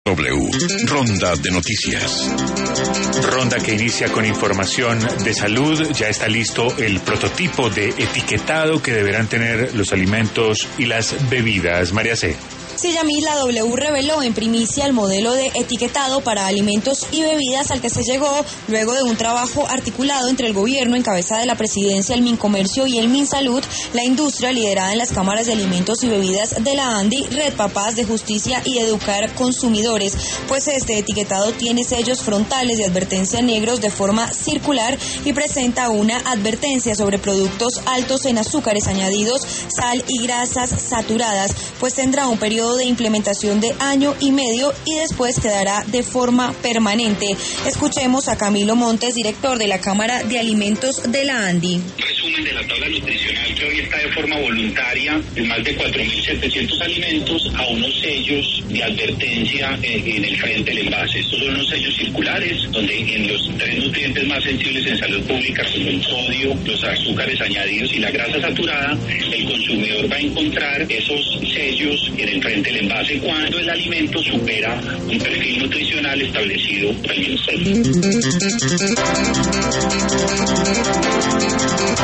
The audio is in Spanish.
W. Ronda de noticias. Ronda que inicia con información de salud. Ya está listo el prototipo de etiquetado que deberán tener los alimentos y las bebidas. María C. Sí, Yamil, la W reveló en primicia el modelo de etiquetado para alimentos y bebidas al que se llegó luego de un trabajo articulado entre el gobierno en cabeza de la presidencia, el Mincomercio y el Minsalud, la industria liderada en las cámaras de alimentos y bebidas de la ANDI, Red Papás de Justicia y Educar Consumidores, pues este etiquetado tiene sellos frontales de advertencia negros de forma circular y presenta una advertencia sobre productos altos en azúcares añadidos, sal y grasas saturadas, pues tendrá un periodo de implementación de año y medio y después quedará de forma permanente. Escuchemos a Camilo Montes, director de la Cámara de Alimentos de la ANDI. Resumen de la tabla nutricional que hoy está de forma voluntaria en más de 4.700 alimentos a unos sellos de advertencia en el frente del envase. Estos son unos sellos circulares donde en los 3 nutrientes más sensibles en salud pública, como el sodio, los azúcares añadidos y la grasa saturada, el consumidor va a encontrar esos sellos en el frente del envase cuando el alimento supera un perfil nutricional establecido por el Ministerio.